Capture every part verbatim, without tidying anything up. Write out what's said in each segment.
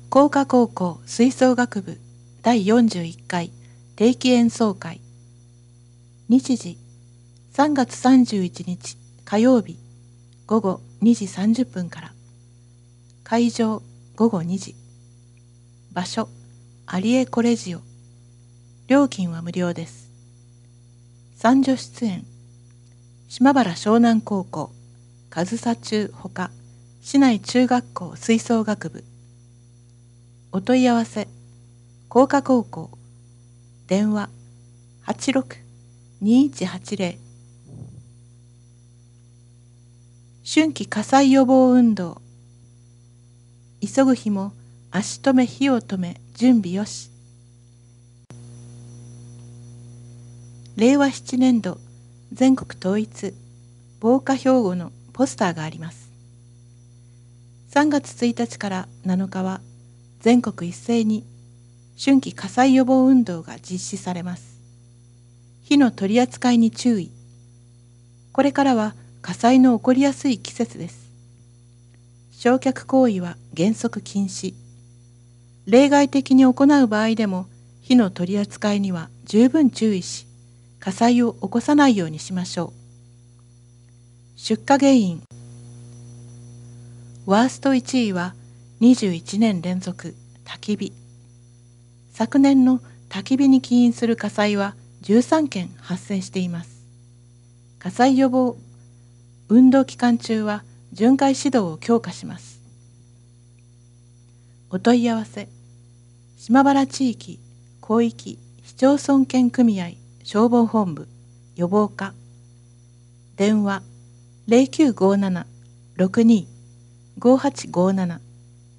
工科高校吹奏楽部だいよんじゅういっかい定期演奏会。日時さんがつさんじゅういちにち火曜日ごごにじさんじゅっぷんから。会場ごごにじ。場所アリエコレジオ。料金は無料です。参助出演島原湘南高校上総中ほか市内中学校吹奏楽部。お問い合わせ工科高校電話 はちろく にいちはちゼロ。 春季火災予防運動。急ぐ日も足止め火を止め準備よし。れいわななねんど全国統一防火標語のポスターがあります。さんがつついたちからなのかは全国一斉に春季火災予防運動が実施されます。火の取り扱いに注意。これからは火災の起こりやすい季節です。焼却行為は原則禁止。例外的に行う場合でも火の取り扱いには十分注意し、火災を起こさないようにしましょう。出火原因。ワーストいちいはにじゅういちねん連続焚き火。昨年の焚き火に起因する火災はじゅうさんけん発生しています。火災予防運動期間中は巡回指導を強化します。お問い合わせ島原地域広域市町村圏組合消防本部予防課。電話 ゼロきゅうごなな ろくに ごはちごなな。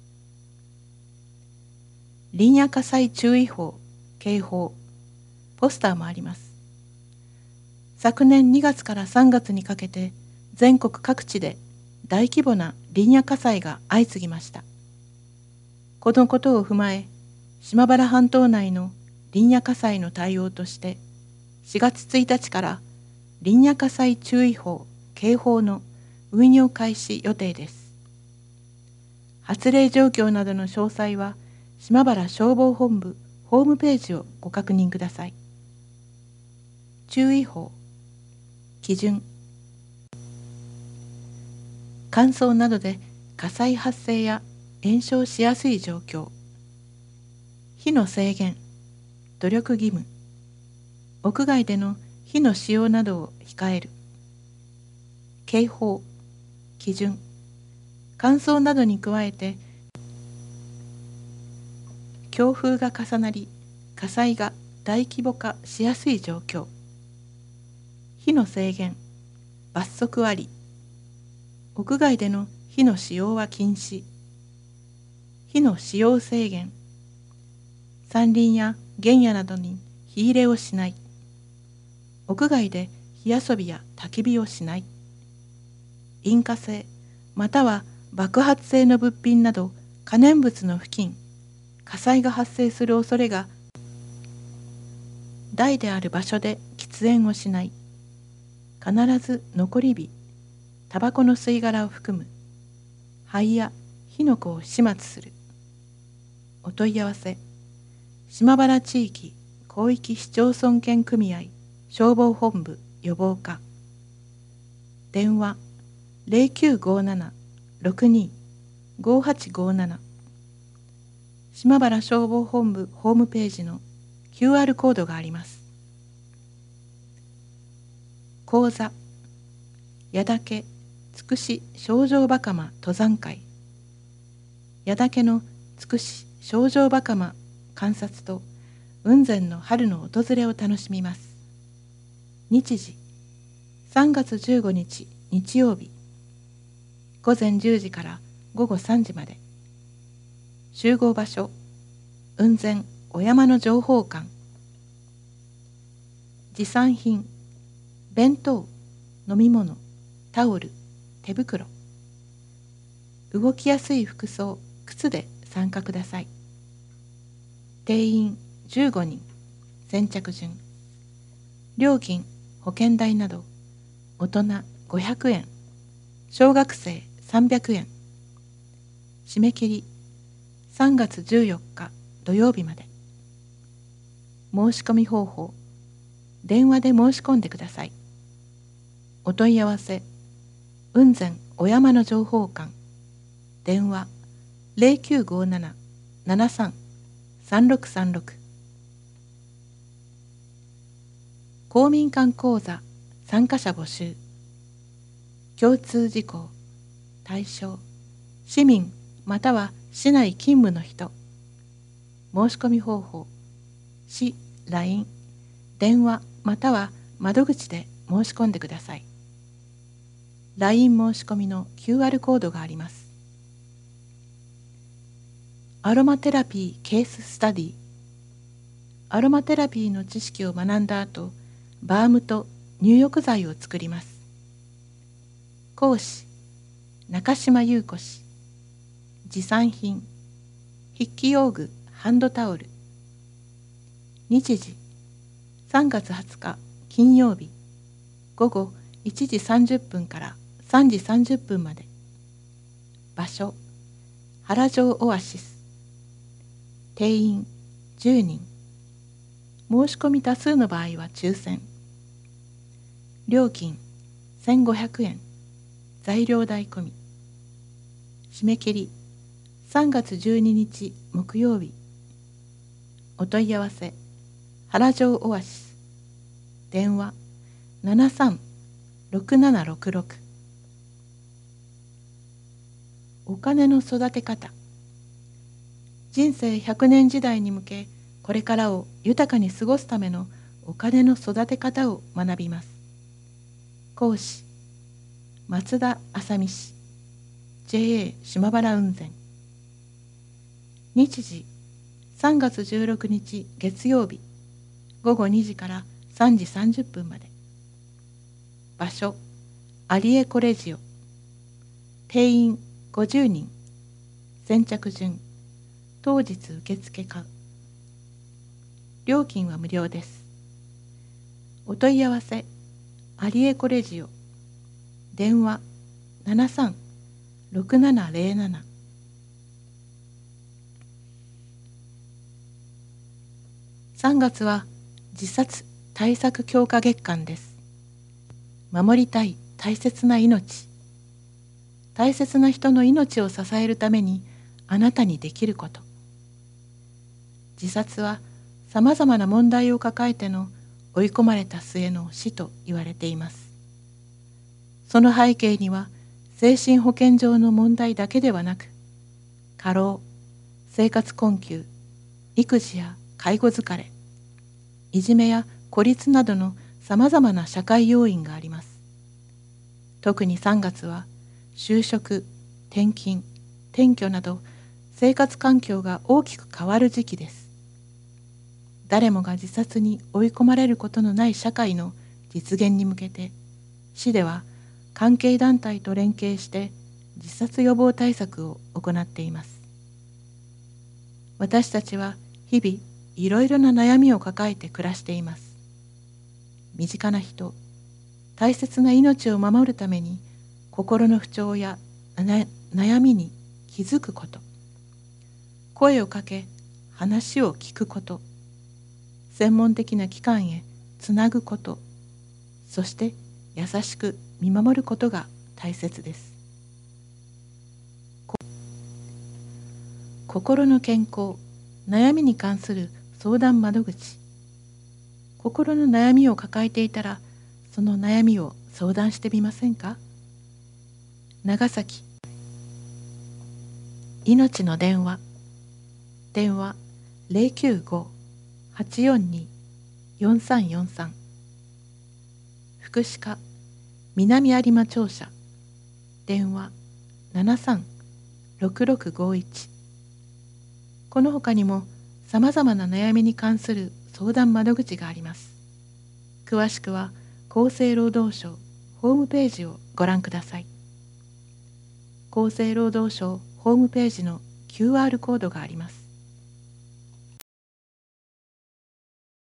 林野火災注意報警報ポスターもあります。昨年にがつからさんがつにかけて全国各地で大規模な林野火災が相次ぎました。このことを踏まえ、島原半島内の林野火災の対応としてしがつついたちから林野火災注意報警報の運用開始予定です。発令状況などの詳細は島原消防本部ホームページをご確認ください。注意報基準。乾燥などで火災発生や延焼しやすい状況。火の制限努力義務。屋外での火の使用などを控える。警報基準。乾燥などに加えて強風が重なり火災が大規模化しやすい状況。火の制限罰則あり。屋外での火の使用は禁止。火の使用制限。山林や原野などに火入れをしない。屋外で火遊びや焚き火をしない。引火性または爆発性の物品など可燃物の付近、火災が発生する恐れが大である場所で喫煙をしない。必ず残り火、タバコの吸い殻を含む灰や火の粉を始末する。お問い合わせ島原地域広域市町村圏組合消防本部予防課。電話 ゼロきゅうごなな ろくに ごはちごなな。島原消防本部ホームページの キューアール コードがあります。講座矢岳つくし少女バカマ登山会。矢岳のつくし少女バカマ観察と雲仙の春の訪れを楽しみます。日時さんがつじゅうごにち日曜日ごぜんじゅうじからごごさんじまで。集合場所雲仙お山の情報館。持参品弁当飲み物タオル手袋。動きやすい服装靴で参加ください。定員じゅうごにん先着順。料金保険代など大人ごひゃくえん小学生さんびゃくえん。締め切りさんがつじゅうよっか土曜日まで。申し込み方法、電話で申し込んでください。お問い合わせ、雲仙お山の情報館、電話ゼロきゅうごなな ななさん さんろくさんろく。公民館講座参加者募集。共通事項、対象、市民または市内勤務の人。申し込み方法、市 ライン、電話または窓口で申し込んでください。ライン 申し込みの キューアール コードがあります。アロマテラピーケーススタディ。アロマテラピーの知識を学んだ後、バームと入浴剤を作ります。講師、中島優子氏。持参品、筆記用具、ハンドタオル。日時、さんがつはつか金曜日、午後いちじさんじゅっぷんからさんじさんじゅっぷんまで。場所、原城オアシス。定員じゅうにん。申し込み多数の場合は抽選。料金せんごひゃくえん。材料代込み。締め切りさんがつじゅうににち木曜日。お問い合わせ、原城オアシス。電話ななさん ろくななろくろく。お金の育て方。人生ひゃくねん時代に向け、これからを豊かに過ごすためのお金の育て方を学びます。講師、松田麻美氏。ジェーエー 島原雲仙。日時、さんがつじゅうろくにち月曜日、午後にじからさんじさんじゅっぷんまで。場所、アリエコレジオ。定員ごじゅうにん。先着順。当日受付可。料金は無料です。お問い合わせ、アリエコレジオ。電話ななさん ろくななゼロなな。さんがつは自殺対策強化月間です。守りたい大切な命。大切な人の命を支えるためにあなたにできること。自殺はさまざまな問題を抱えての追い込まれた末の死と言われています。その背景には精神保健上の問題だけではなく、過労、生活困窮、育児や介護疲れ、いじめや孤立などのさまざまな社会要因があります。特にさんがつは就職、転勤、転居など生活環境が大きく変わる時期です。誰もが自殺に追い込まれることのない社会の実現に向けて、市では関係団体と連携して自殺予防対策を行っています。私たちは日々いろいろな悩みを抱えて暮らしています。身近な人、大切な命を守るために心の不調や悩みに気づくこと、声をかけ話を聞くこと、専門的な機関へつなぐこと、そして優しく見守ることが大切です。心の健康、悩みに関する相談窓口。心の悩みを抱えていたら、その悩みを相談してみませんか？長崎命の電話。電話ゼロきゅうご はちよんに よんさんよんさん。福祉課南有馬庁舎。電話ななさん ろくろくごいち。この他にもさまざまな悩みに関する相談窓口があります。詳しくは厚生労働省ホームページをご覧ください。厚生労働省ホームページの キューアール コードがあります。